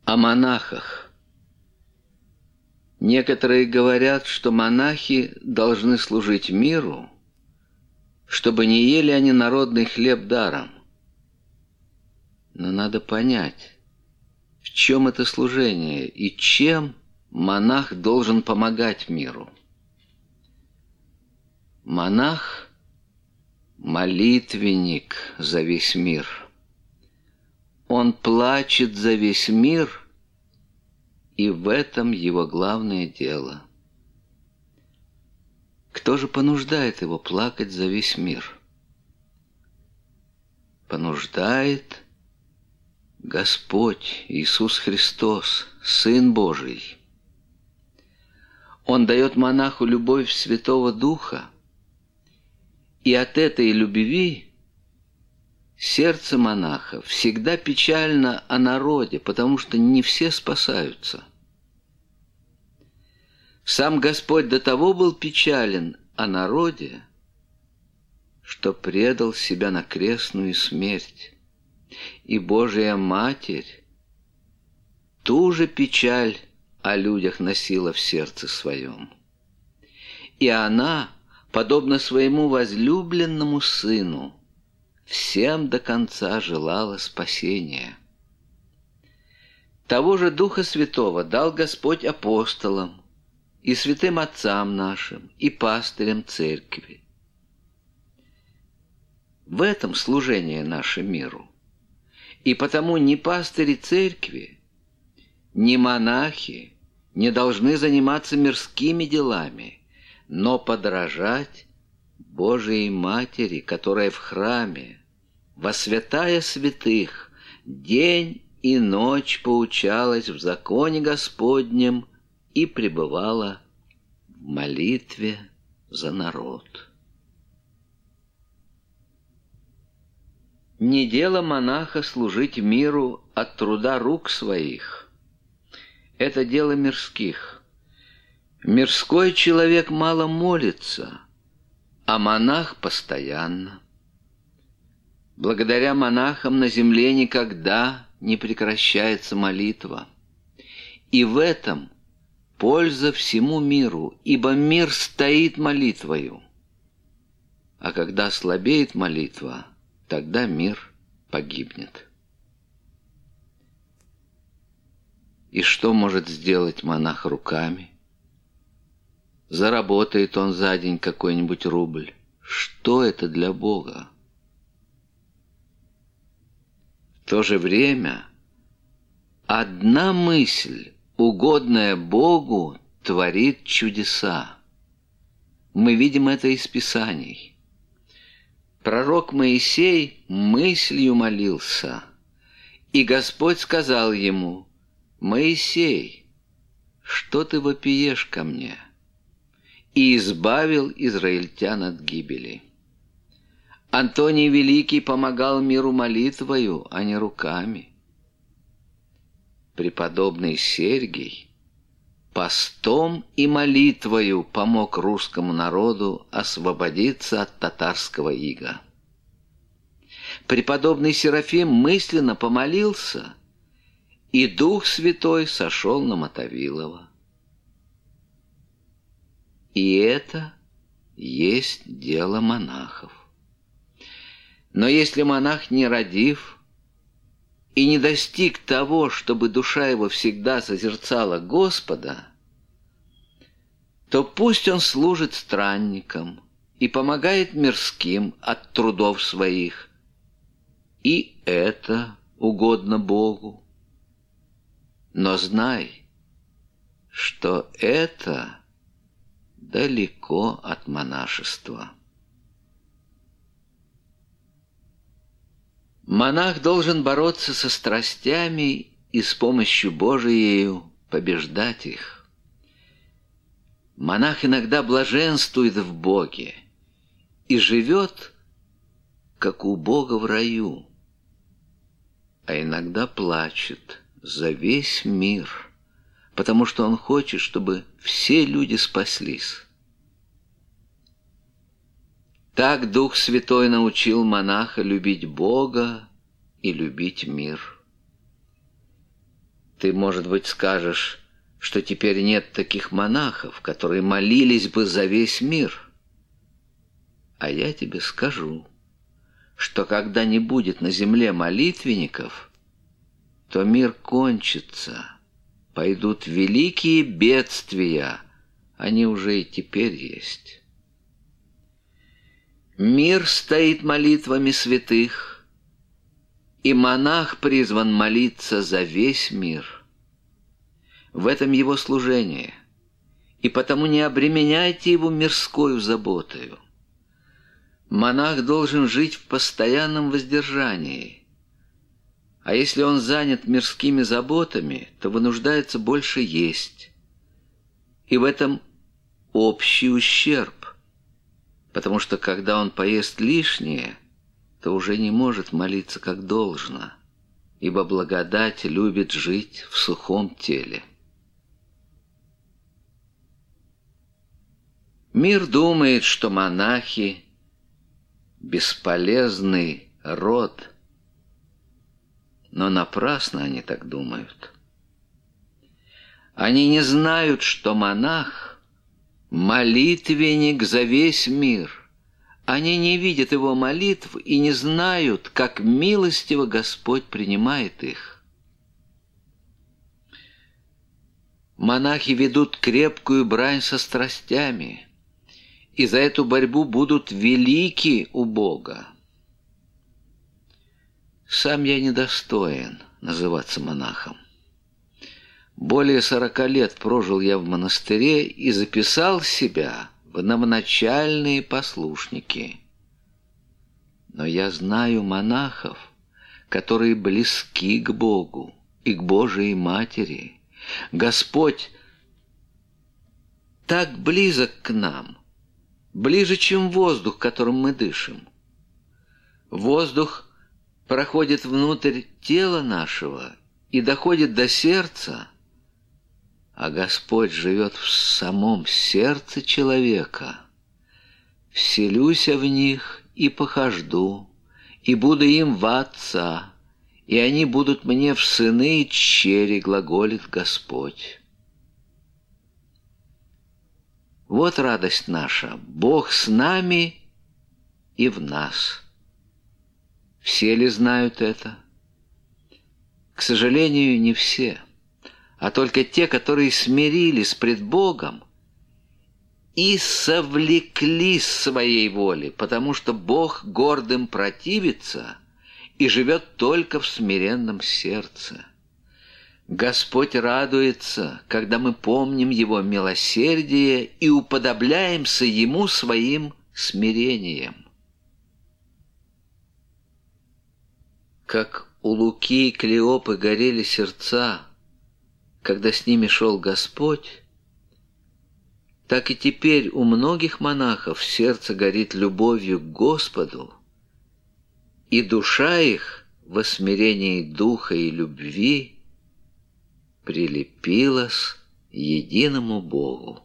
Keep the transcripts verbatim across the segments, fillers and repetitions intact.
О монахах. Некоторые говорят, что монахи должны служить миру, чтобы не ели они народный хлеб даром. Но надо понять, в чем это служение и чем монах должен помогать миру. Монах – молитвенник за весь мир. Он плачет за весь мир, и в этом его главное дело. Кто же понуждает его плакать за весь мир? Понуждает Господь Иисус Христос, Сын Божий. Он дает монаху любовь Святого Духа, и от этой любви сердце монаха всегда печально о народе, потому что не все спасаются. Сам Господь до того был печален о народе, что предал себя на крестную смерть. И Божия Матерь ту же печаль о людях носила в сердце своем. И она, подобно своему возлюбленному сыну, всем до конца желала спасения. Того же Духа Святого дал Господь апостолам и святым отцам нашим, и пастырям церкви. В этом служение наше миру. И потому ни пастыри церкви, ни монахи не должны заниматься мирскими делами, но подражать Божией Матери, которая в храме, во святая святых, день и ночь поучалась в законе Господнем и пребывала в молитве за народ. Не дело монаха служить миру от труда рук своих. Это дело мирских. Мирской человек мало молится, а монах постоянно. Благодаря монахам на земле никогда не прекращается молитва. И в этом польза всему миру, ибо мир стоит молитвою. А когда слабеет молитва, тогда мир погибнет. И что может сделать монах руками? Заработает он за день какой-нибудь рубль. Что это для Бога? В то же время одна мысль, угодная Богу, творит чудеса. Мы видим это из Писаний. Пророк Моисей мыслью молился, и Господь сказал ему: «Моисей, что ты вопиешь ко мне?» И избавил израильтян от гибели. Антоний Великий помогал миру молитвою, а не руками. Преподобный Сергий постом и молитвою помог русскому народу освободиться от татарского ига. Преподобный Серафим мысленно помолился, и Дух Святой сошел на Мотовилова. И это есть дело монахов. Но если монах не родив и не достиг того, чтобы душа его всегда созерцала Господа, то пусть он служит странникам и помогает мирским от трудов своих, и это угодно Богу. Но знай, что это далеко от монашества. Монах должен бороться со страстями и с помощью Божией побеждать их. Монах иногда блаженствует в Боге и живет, как у Бога в раю, а иногда плачет за весь мир, потому что он хочет, чтобы все люди спаслись. Так Дух Святой научил монаха любить Бога и любить мир. Ты, может быть, скажешь, что теперь нет таких монахов, которые молились бы за весь мир. А я тебе скажу, что когда не будет на земле молитвенников, то мир кончится, пойдут великие бедствия, они уже и теперь есть. Мир стоит молитвами святых, и монах призван молиться за весь мир. В этом его служение, и потому не обременяйте его мирскою заботою. Монах должен жить в постоянном воздержании, а если он занят мирскими заботами, то вынуждается больше есть. И в этом общий ущерб, потому что когда он поест лишнее, то уже не может молиться как должно, ибо благодать любит жить в сухом теле. Мир думает, что монахи — бесполезный род, но напрасно они так думают. Они не знают, что монах — молитвенник за весь мир. Они не видят его молитв и не знают, как милостиво Господь принимает их. Монахи ведут крепкую брань со страстями, и за эту борьбу будут велики у Бога. Сам я недостоин называться монахом. Более сорока лет прожил я в монастыре и записал себя в новоначальные послушники. Но я знаю монахов, которые близки к Богу и к Божией Матери. Господь так близок к нам, ближе, чем воздух, которым мы дышим. Воздух проходит внутрь тела нашего и доходит до сердца, а Господь живет в самом сердце человека. «Вселюся в них и похожду, и буду им во Отца, и они будут мне в сыны и дщери», глаголит Господь. Вот радость наша, Бог с нами и в нас. Все ли знают это? К сожалению, не все, а только те, которые смирились пред Богом и совлеклись своей воли, потому что Бог гордым противится и живет только в смиренном сердце. Господь радуется, когда мы помним Его милосердие и уподобляемся Ему своим смирением. Как у Луки и Клеопы горели сердца, когда с ними шел Господь, так и теперь у многих монахов сердце горит любовью к Господу, и душа их во смирении духа и любви прилепилась единому Богу.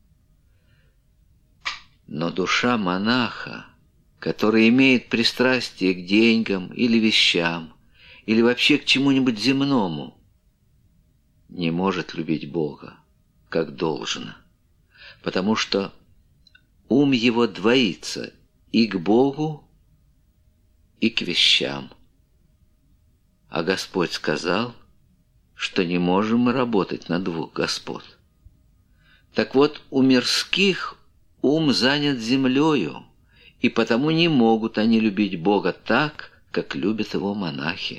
Но душа монаха, который имеет пристрастие к деньгам или вещам, или вообще к чему-нибудь земному, не может любить Бога, как должно, потому что ум его двоится и к Богу, и к вещам. А Господь сказал, что не можем мы работать на двух господ. Так вот, у мирских ум занят землею, и потому не могут они любить Бога так, как любят его монахи.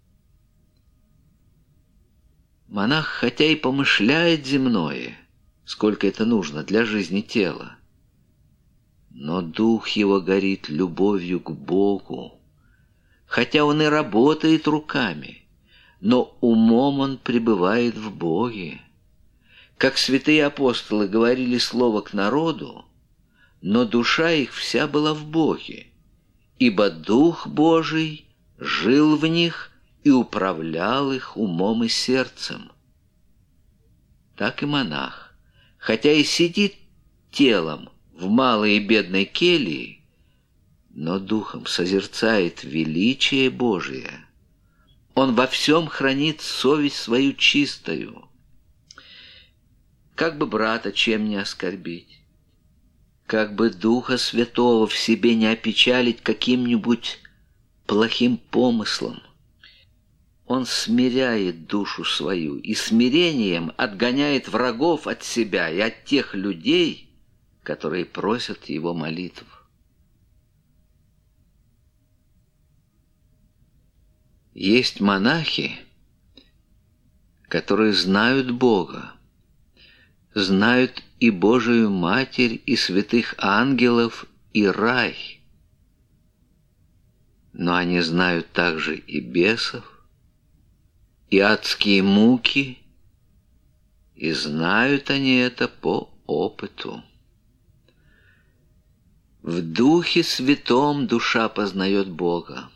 Монах хотя и помышляет земное, сколько это нужно для жизни тела, но дух его горит любовью к Богу, хотя он и работает руками, но умом он пребывает в Боге. Как святые апостолы говорили слово к народу, но душа их вся была в Боге, ибо Дух Божий жил в них и управлял их умом и сердцем. Так и монах, хотя и сидит телом в малой и бедной келье, но духом созерцает величие Божие. Он во всем хранит совесть свою чистою. Как бы брата чем не оскорбить, как бы Духа Святого в себе не опечалить каким-нибудь плохим помыслом. Он смиряет душу свою и смирением отгоняет врагов от себя и от тех людей, которые просят его молитв. Есть монахи, которые знают Бога, знают и Божию Матерь, и святых ангелов, и рай. Но они знают также и бесов, и адские муки, и знают они это по опыту. В Духе Святом душа познает Бога.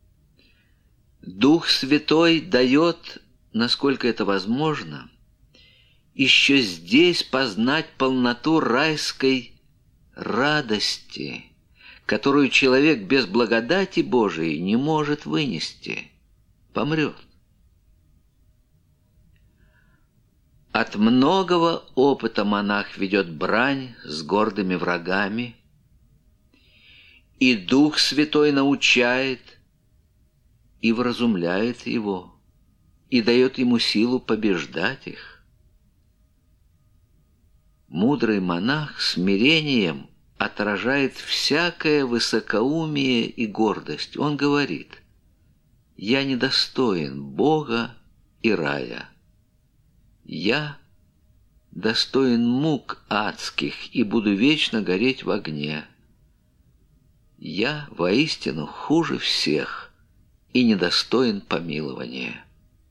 Дух Святой дает, насколько это возможно, еще здесь познать полноту райской радости, которую человек без благодати Божией не может вынести, помрет. От многого опыта монах ведет брань с гордыми врагами, и Дух Святой научает и вразумляет его, и дает ему силу побеждать их. Мудрый монах смирением отражает всякое высокоумие и гордость. Он говорит: «Я недостоин Бога и рая. Я достоин мук адских и буду вечно гореть в огне. Я воистину хуже всех и недостоин помилования».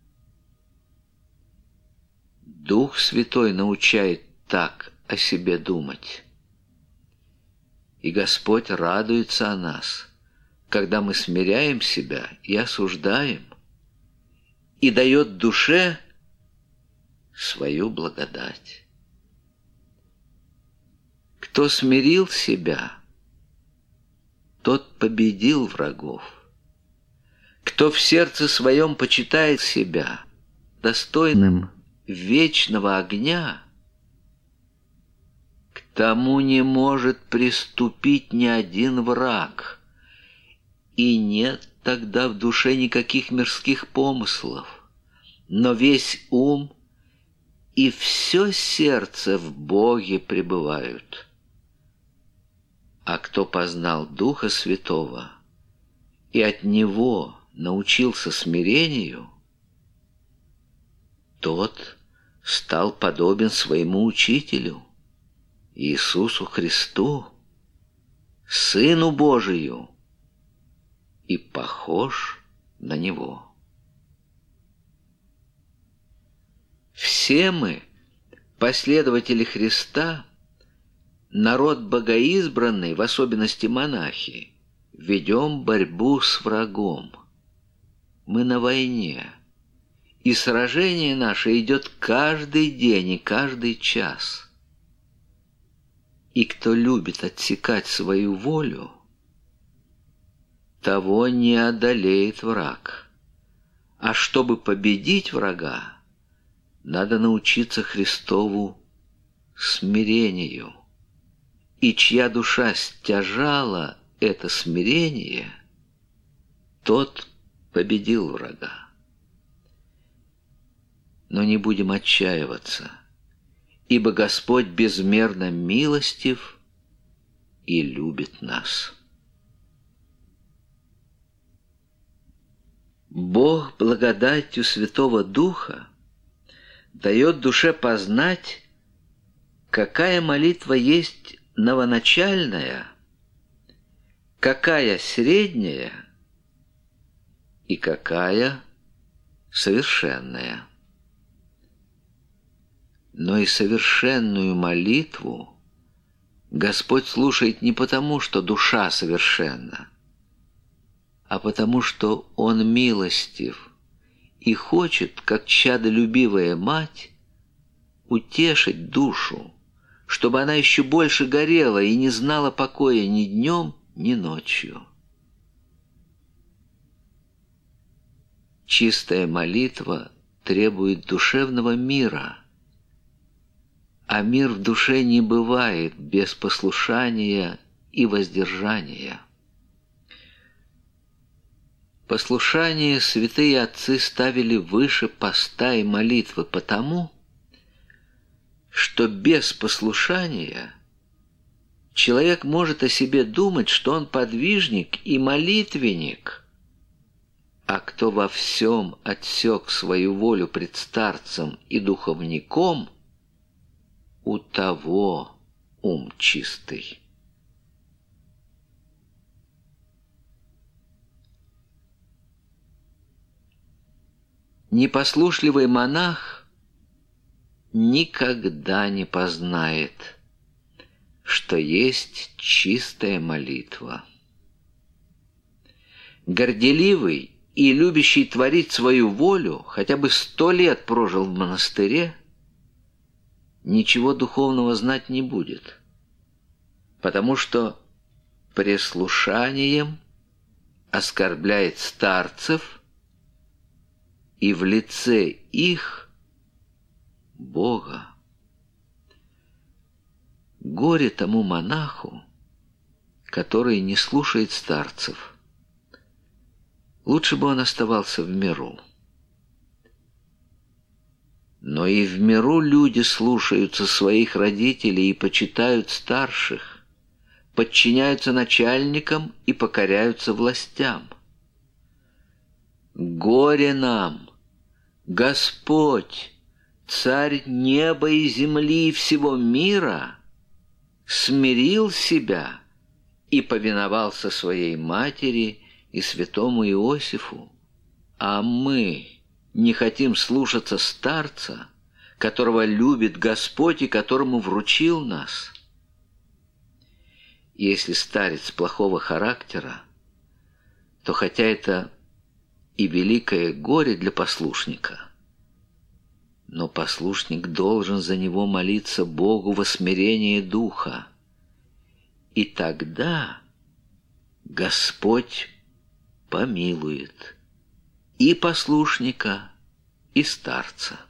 Дух Святой научает так о себе думать. И Господь радуется о нас, когда мы смиряем себя и осуждаем, и дает душе свою благодать. Кто смирил себя, тот победил врагов. Кто в сердце своем почитает себя достойным вечного огня, к тому не может приступить ни один враг, и нет тогда в душе никаких мирских помыслов, но весь ум и все сердце в Боге пребывают. А кто познал Духа Святого и от Него научился смирению, тот стал подобен своему Учителю, Иисусу Христу, Сыну Божию, и похож на Него. Все мы, последователи Христа, народ богоизбранный, в особенности монахи, ведем борьбу с врагом. Мы на войне, и сражение наше идет каждый день и каждый час. И кто любит отсекать свою волю, того не одолеет враг. А чтобы победить врага, надо научиться Христову смирению. И чья душа стяжала это смирение, тот победил врага. Но не будем отчаиваться, ибо Господь безмерно милостив и любит нас. Бог благодатью Святого Духа дает душе познать, какая молитва есть новоначальная, какая средняя и какая совершенная. Но и совершенную молитву Господь слушает не потому, что душа совершенна, а потому, что Он милостив и хочет, как чадолюбивая мать, утешить душу, чтобы она еще больше горела и не знала покоя ни днем, ни ночью. Чистая молитва требует душевного мира, а мир в душе не бывает без послушания и воздержания. Послушание святые отцы ставили выше поста и молитвы потому, что без послушания человек может о себе думать, что он подвижник и молитвенник, а кто во всем отсек свою волю пред старцем и духовником, у того ум чистый. Непослушливый монах никогда не познает, что есть чистая молитва. Горделивый и любящий творить свою волю, хотя бы сто лет прожил в монастыре, ничего духовного знать не будет, потому что преслушанием оскорбляет старцев и в лице их Бога. Горе тому монаху, который не слушает старцев. Лучше бы он оставался в миру. Но и в миру люди слушаются своих родителей и почитают старших, подчиняются начальникам и покоряются властям. Горе нам! Господь, Царь неба и земли и всего мира, смирил себя и повиновался своей матери и святому Иосифу, а мы не хотим слушаться старца, которого любит Господь и которому вручил нас. Если старец плохого характера, то хотя это и великое горе для послушника, но послушник должен за него молиться Богу во смирении духа, и тогда Господь помилует и послушника, и старца.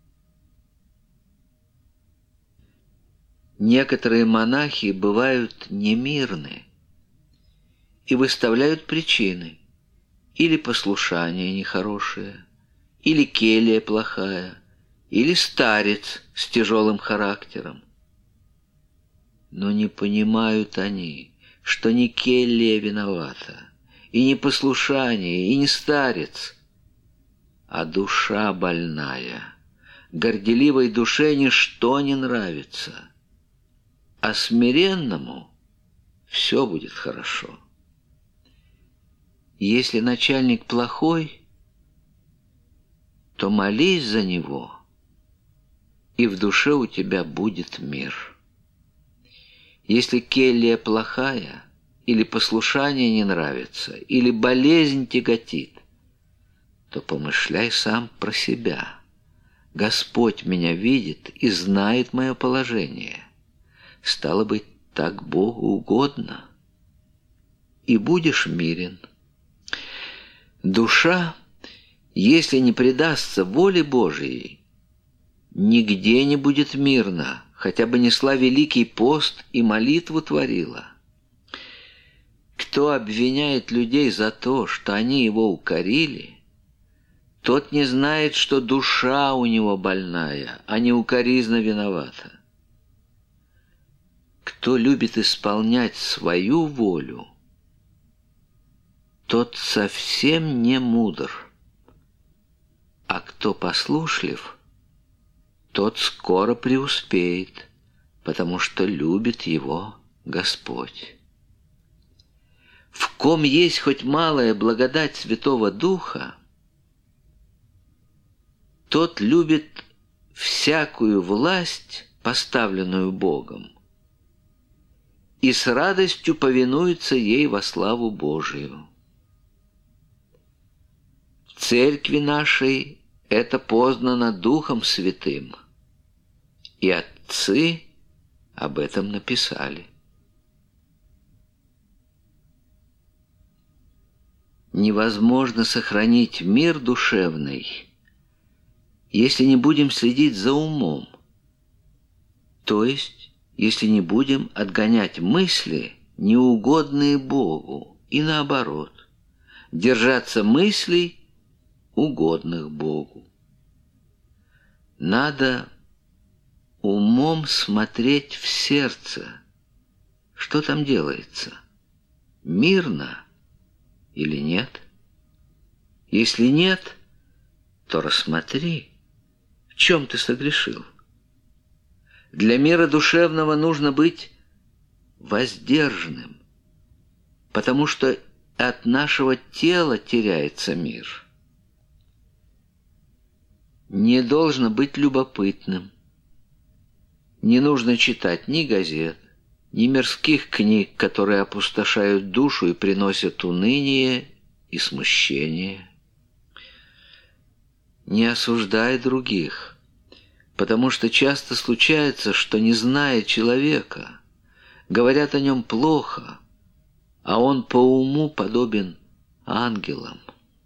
Некоторые монахи бывают немирны и выставляют причины: или послушание нехорошее, или келья плохая, или старец с тяжелым характером. Но не понимают они, что не келья виновата, и не послушание, и не старец, а душа больная. Горделивой душе ничто не нравится, а смиренному все будет хорошо. Если начальник плохой, то молись за него, и в душе у тебя будет мир. Если келья плохая, или послушание не нравится, или болезнь тяготит, то помышляй сам про себя. Господь меня видит и знает мое положение. Стало быть, так Богу угодно, и будешь мирен. Душа, если не предастся воле Божией, нигде не будет мирна, хотя бы несла великий пост и молитву творила. Кто обвиняет людей за то, что они его укорили, тот не знает, что душа у него больная, а не укоризна виновата. Кто любит исполнять свою волю, тот совсем не мудр, а кто послушлив, тот скоро преуспеет, потому что любит его Господь. В ком есть хоть малая благодать Святого Духа, тот любит всякую власть, поставленную Богом, и с радостью повинуется ей во славу Божию. В церкви нашей это познано Духом Святым, и отцы об этом написали. невозможно сохранить мир душевный, если не будем следить за умом, то есть если не будем отгонять мысли, неугодные Богу, и наоборот, держаться мыслей, угодных Богу. Надо умом смотреть в сердце, что там делается, мирно или нет. Если нет, то рассмотри, в чем ты согрешил. Для мира душевного нужно быть воздержанным, потому что от нашего тела теряется мир. Не должно быть любопытным. Не нужно читать ни газет, ни мирских книг, которые опустошают душу и приносят уныние и смущение. Не осуждай других, потому что часто случается, что, не зная человека, говорят о нем плохо, а он по уму подобен ангелам.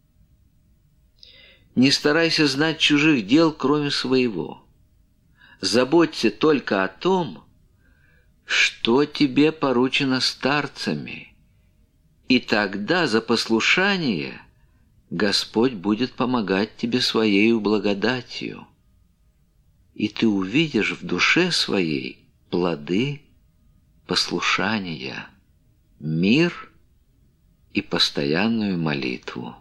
Не старайся знать чужих дел, кроме своего. Заботься только о том, что тебе поручено старцами, и тогда за послушание Господь будет помогать тебе Своею благодатью, и ты увидишь в душе своей плоды послушания, мир и постоянную молитву.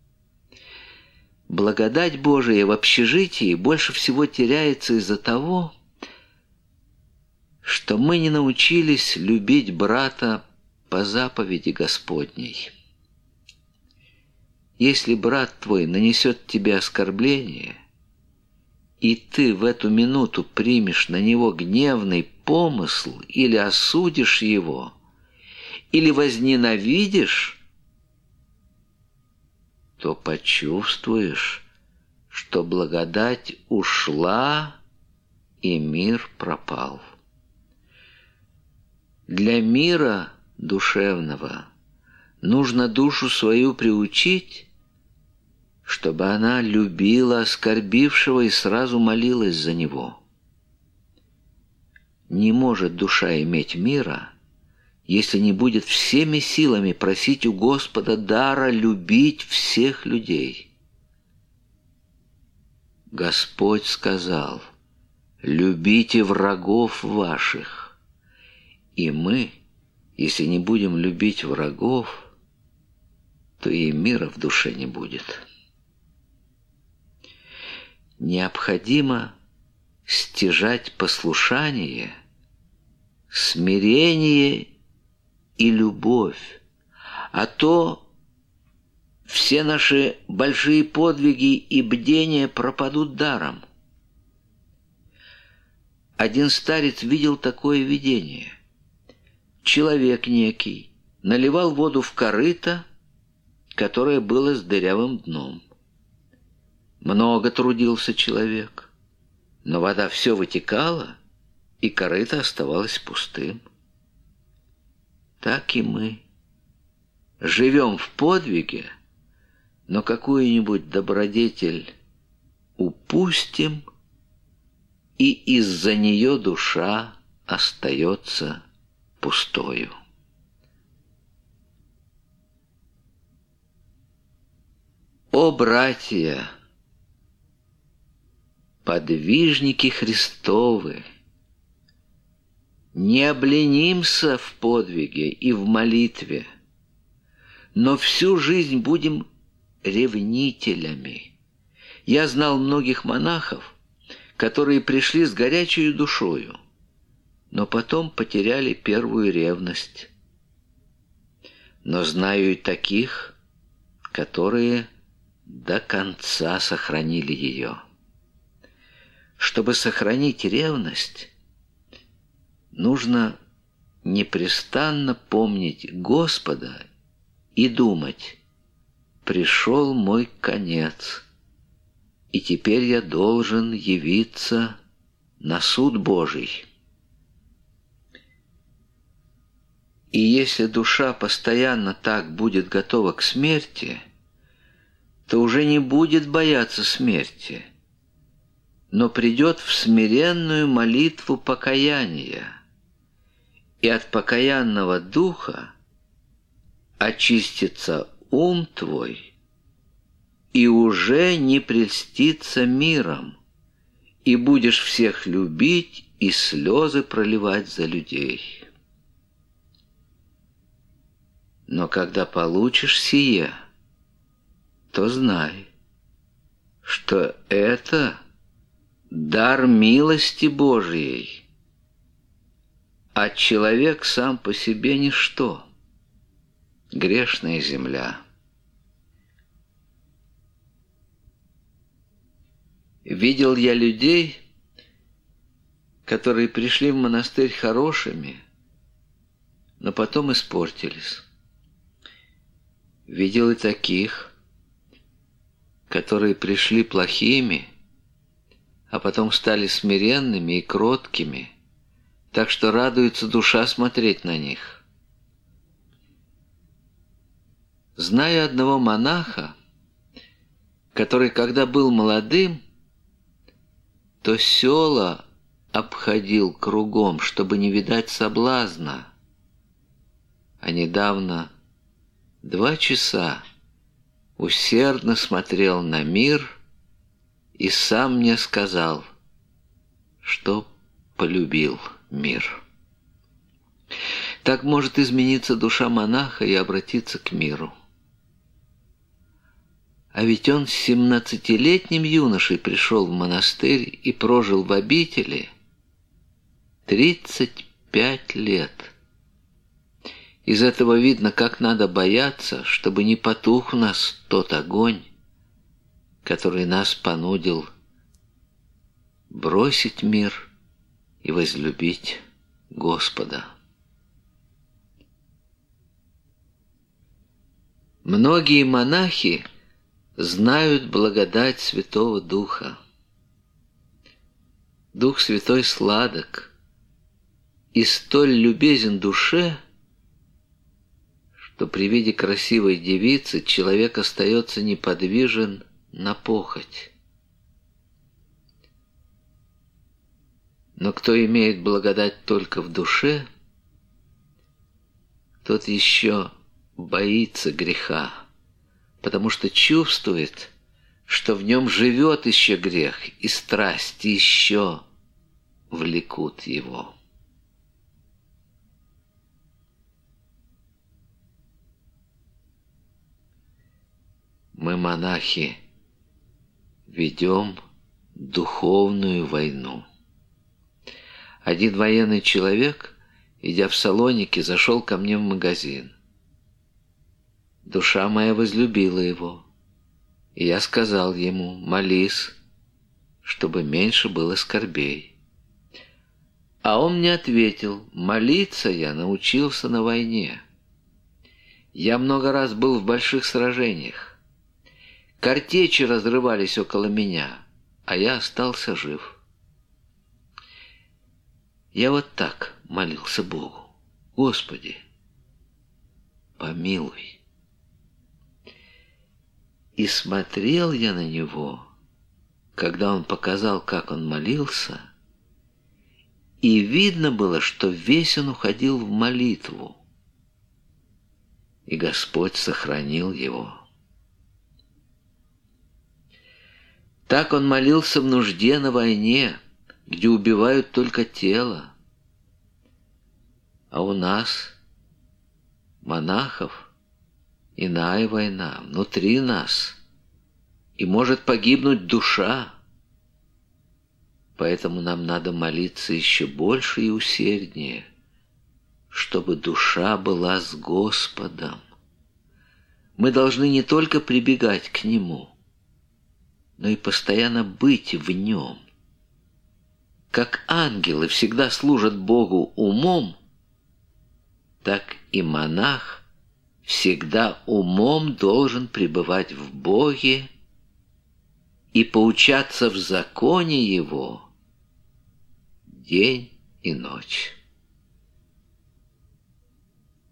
Благодать Божия в общежитии больше всего теряется из-за того, что мы не научились любить брата по заповеди Господней. Если брат твой нанесет тебе оскорбление, и ты в эту минуту примешь на него гневный помысл или осудишь его, или возненавидишь, то почувствуешь, что благодать ушла и мир пропал. Для мира душевного нужно душу свою приучить, чтобы она любила оскорбившего и сразу молилась за него. Не может душа иметь мира, если не будет всеми силами просить у Господа дара любить всех людей. Господь сказал: «Любите врагов ваших». И мы, если не будем любить врагов, то и мира в душе не будет. Необходимо стяжать послушание, смирение и любовь, а то все наши большие подвиги и бдения пропадут даром. Один старец видел такое видение. Человек некий наливал воду в корыто, которое было с дырявым дном. Много трудился человек, но вода все вытекала, и корыто оставалось пустым. Так и мы живем в подвиге, но какую-нибудь добродетель упустим, и из-за нее душа остается пустою. О, братья, подвижники Христовы, не обленимся в подвиге и в молитве, но всю жизнь будем ревнителями. Я знал многих монахов, которые пришли с горячей душою, но потом потеряли первую ревность. Но знаю и таких, которые до конца сохранили ее. Чтобы сохранить ревность, нужно непрестанно помнить Господа и думать: пришел мой конец, и теперь я должен явиться на суд Божий. И если душа постоянно так будет готова к смерти, то уже не будет бояться смерти, но придет в смиренную молитву покаяния, и от покаянного духа очистится ум твой, и уже не прельстится миром, и будешь всех любить и слезы проливать за людей. Но когда получишь сие, то знай, что это дар милости Божией, а человек сам по себе ничто, грешная земля. Видел я людей, которые пришли в монастырь хорошими, но потом испортились. Видел и таких, которые пришли плохими, а потом стали смиренными и кроткими, так что радуется душа смотреть на них. Знаю одного монаха, который, когда был молодым, то села обходил кругом, чтобы не видать соблазна, а недавно два часа усердно смотрел на мир и сам мне сказал, что полюбил мир. Так может измениться душа монаха и обратиться к миру. А ведь он с семнадцатилетним юношей пришел в монастырь и прожил в обители тридцать пять лет. Из этого видно, как надо бояться, чтобы не потух в нас тот огонь, который нас понудил бросить мир и возлюбить Господа. Многие монахи знают благодать Святого Духа. Дух Святой сладок и столь любезен душе, что при виде красивой девицы человек остается неподвижен на похоть. Но кто имеет благодать только в душе, тот еще боится греха, потому что чувствует, что в нем живет еще грех, и страсти еще влекут его. Мы, монахи, ведем духовную войну. Один военный человек, идя в Салоники, зашел ко мне в магазин. Душа моя возлюбила его, и я сказал ему: молись, чтобы меньше было скорбей. А он мне ответил: молиться я научился на войне. Я много раз был в больших сражениях. Картечи разрывались около меня, а я остался жив. Я вот так молился Богу: Господи, помилуй. И смотрел я на него, когда он показал, как он молился, и видно было, что весь он уходил в молитву, и Господь сохранил его. Так он молился в нужде на войне, где убивают только тело. А у нас, монахов, иная война внутри нас, и может погибнуть душа. Поэтому нам надо молиться еще больше и усерднее, чтобы душа была с Господом. Мы должны не только прибегать к Нему, но и постоянно быть в Нем. Как ангелы всегда служат Богу умом, так и монах всегда умом должен пребывать в Боге и поучаться в законе Его день и ночь.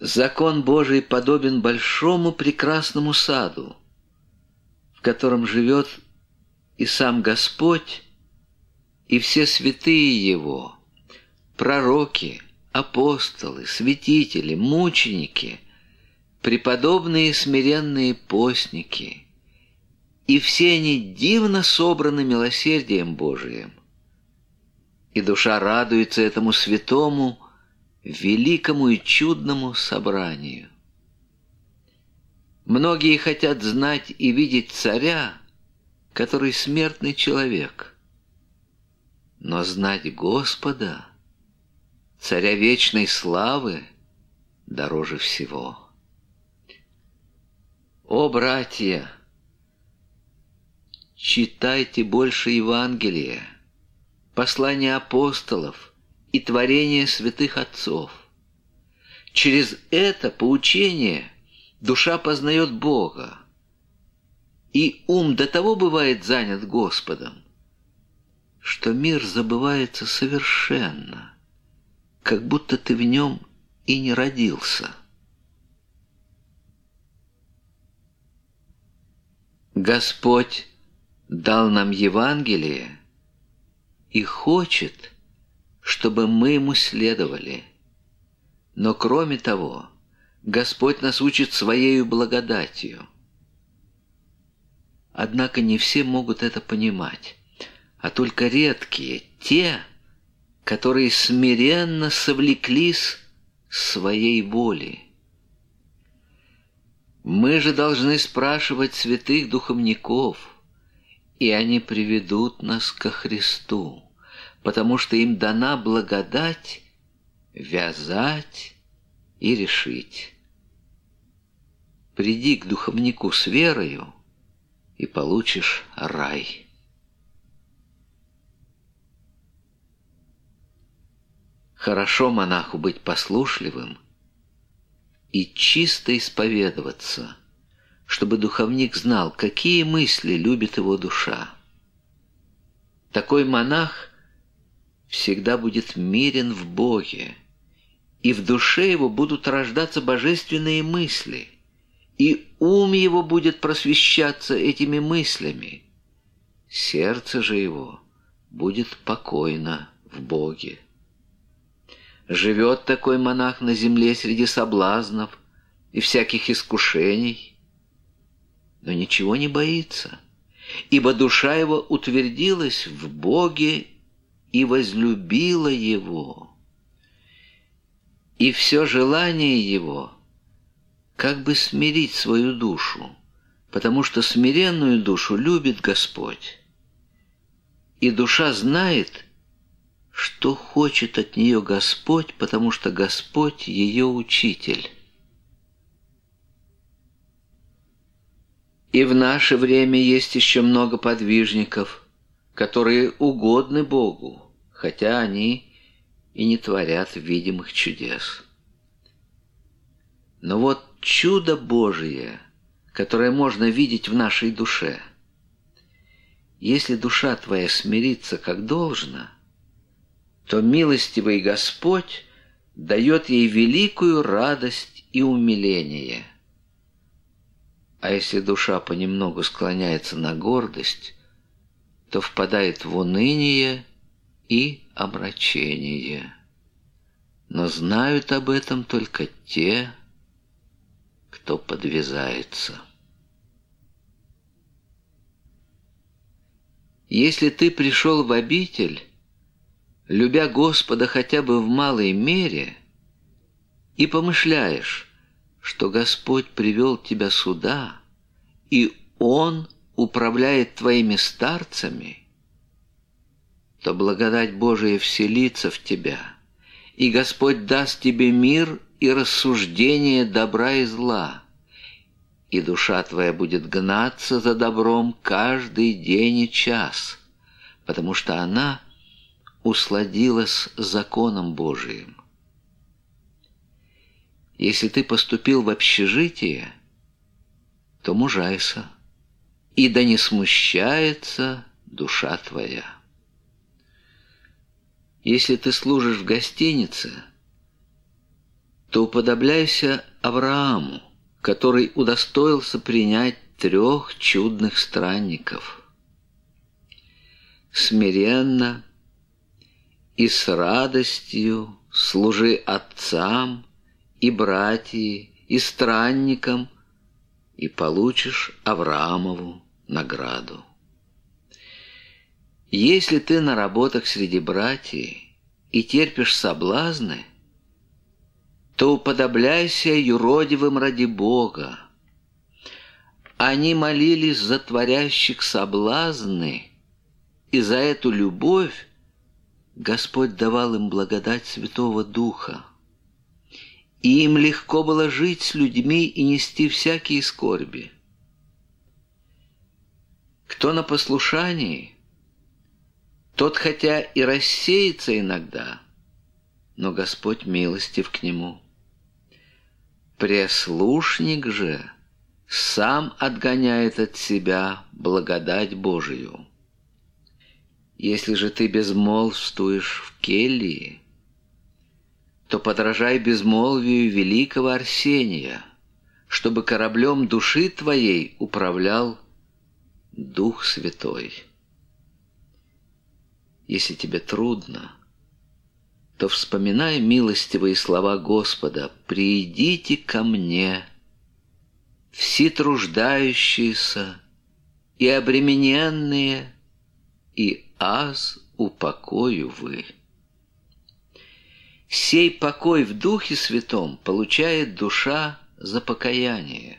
Закон Божий подобен большому прекрасному саду, в котором живет и сам Господь, и все святые Его, пророки, апостолы, святители, мученики, преподобные смиренные постники, и все они дивно собраны милосердием Божиим. И душа радуется этому святому, великому и чудному собранию. Многие хотят знать и видеть царя, который смертный человек. Но знать Господа, царя вечной славы, дороже всего. О, братья, читайте больше Евангелия, послания апостолов и творения святых отцов. Через это поучение душа познает Бога, и ум до того бывает занят Господом, что мир забывается совершенно, как будто ты в нем и не родился. Господь дал нам Евангелие и хочет, чтобы мы ему следовали. Но кроме того, Господь нас учит Своею благодатью. Однако не все могут это понимать, а только редкие, те, которые смиренно совлеклись своей воли. Мы же должны спрашивать святых духовников, и они приведут нас ко Христу, потому что им дана благодать вязать и решить. Приди к духовнику с верою, и получишь рай. Хорошо монаху быть послушливым и чисто исповедоваться, чтобы духовник знал, какие мысли любит его душа. Такой монах всегда будет мирен в Боге, и в душе его будут рождаться божественные мысли, и ум его будет просвещаться этими мыслями. Сердце же его будет покойно в Боге. Живет такой монах на земле среди соблазнов и всяких искушений, но ничего не боится, ибо душа его утвердилась в Боге и возлюбила Его. И все желание его как бы смирить свою душу, потому что смиренную душу любит Господь. И душа знает, что хочет от нее Господь, потому что Господь ее учитель. И в наше время есть еще много подвижников, которые угодны Богу, хотя они и не творят видимых чудес. Но вот чудо Божие, которое можно видеть в нашей душе. Если душа твоя смирится как должно, то милостивый Господь дает ей великую радость и умиление. А если душа понемногу склоняется на гордость, то впадает в уныние и омрачение. Но знают об этом только те, кто подвязается. Если ты пришел в обитель, любя Господа хотя бы в малой мере, и помышляешь, что Господь привел тебя сюда, и Он управляет твоими старцами, то благодать Божия вселится в тебя, и Господь даст тебе мир и рассуждение добра и зла, и душа твоя будет гнаться за добром каждый день и час, потому что она усладилась законом Божиим. Если ты поступил в общежитие, то мужайся, и да не смущается душа твоя. Если ты служишь в гостинице, то уподобляйся Аврааму, который удостоился принять трех чудных странников. Смиренно и с радостью служи отцам и братьям, и странникам, и получишь Авраамову награду. Если ты на работах среди братьев и терпишь соблазны, то уподобляйся юродивым ради Бога. Они молились за творящих соблазны, и за эту любовь Господь давал им благодать Святого Духа. И им легко было жить с людьми и нести всякие скорби. Кто на послушании, тот хотя и рассеется иногда, но Господь милостив к нему. Преслушник же сам отгоняет от себя благодать Божию. Если же ты безмолвствуешь в келье, то подражай безмолвию великого Арсения, чтобы кораблем души твоей управлял Дух Святой. Если тебе трудно, то вспоминай милостивые слова Господа: «Придите ко мне, все труждающиеся и обремененные, и аз упокою вы». Сей покой в Духе Святом получает душа за покаяние.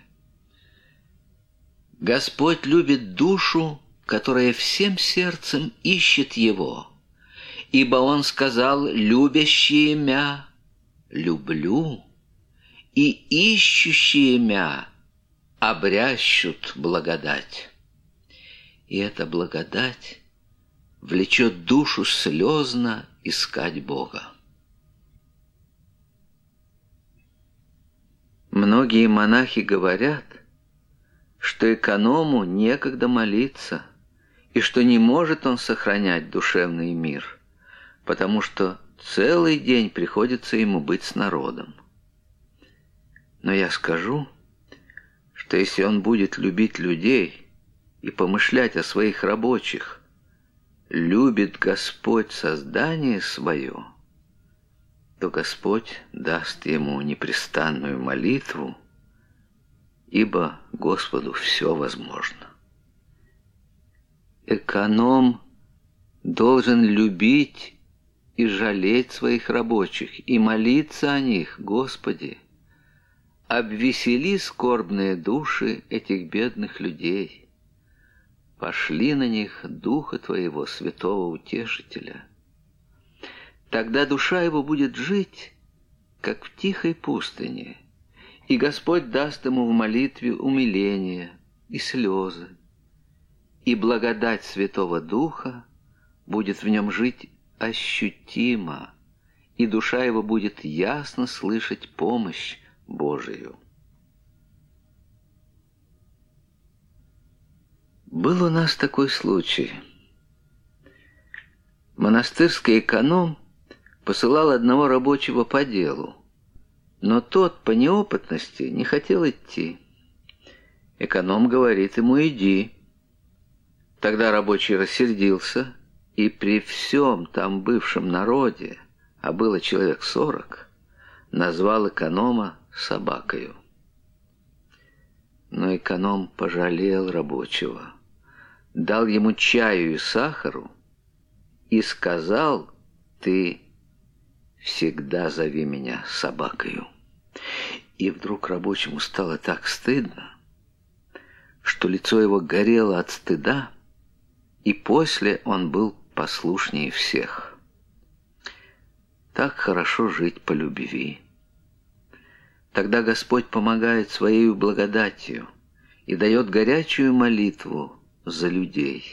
Господь любит душу, которая всем сердцем ищет Его, ибо Он сказал: «Любящие мя люблю, и ищущие мя обрящут благодать». И эта благодать влечет душу слезно искать Бога. Многие монахи говорят, что эконому некогда молиться, и что не может он сохранять душевный мир, потому что целый день приходится ему быть с народом. Но я скажу, что если он будет любить людей и помышлять о своих рабочих, любит Господь создание свое, то Господь даст ему непрестанную молитву, ибо Господу все возможно. Эконом должен любить и жалеть своих рабочих, и молиться о них: «Господи, обвесели скорбные души этих бедных людей, пошли на них Духа Твоего, Святого Утешителя». Тогда душа его будет жить, как в тихой пустыне, и Господь даст ему в молитве умиление и слезы, и благодать Святого Духа будет в нем жить ощутимо, и душа его будет ясно слышать помощь Божию. Был у нас такой случай. Монастырский эконом посылал одного рабочего по делу, но тот по неопытности не хотел идти. Эконом говорит ему: «Иди». Тогда рабочий рассердился, и при всем там бывшем народе, а было человек сорок, назвал эконома собакою. Но эконом пожалел рабочего, дал ему чаю и сахару и сказал: «Ты всегда зови меня собакою». И вдруг рабочему стало так стыдно, что лицо его горело от стыда, и после он был послушнее всех. Так хорошо жить по любви. Тогда Господь помогает Своей благодатью и дает горячую молитву за людей.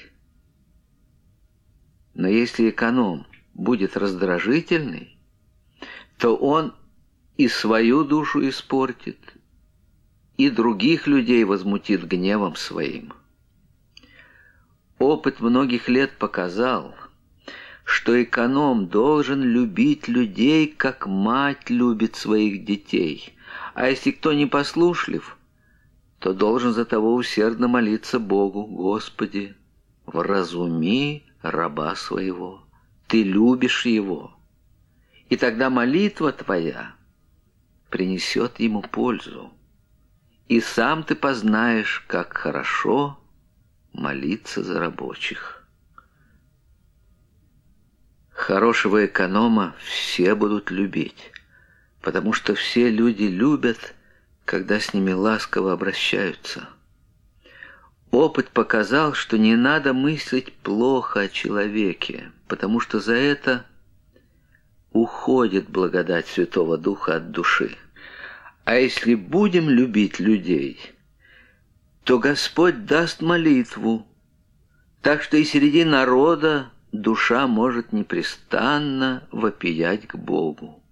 Но если эконом будет раздражительный, то он и свою душу испортит, и других людей возмутит гневом своим. Опыт многих лет показал, что эконом должен любить людей, как мать любит своих детей, а если кто непослушлив, то должен за того усердно молиться Богу: «Господи, вразуми раба своего, Ты любишь его». И тогда молитва твоя принесет ему пользу, и сам ты познаешь, как хорошо молиться за рабочих. Хорошего эконома все будут любить, потому что все люди любят, когда с ними ласково обращаются. Опыт показал, что не надо мыслить плохо о человеке, потому что за это уходит благодать Святого Духа от души. А если будем любить людей, то Господь даст молитву, так что и среди народа душа может непрестанно вопиять к Богу.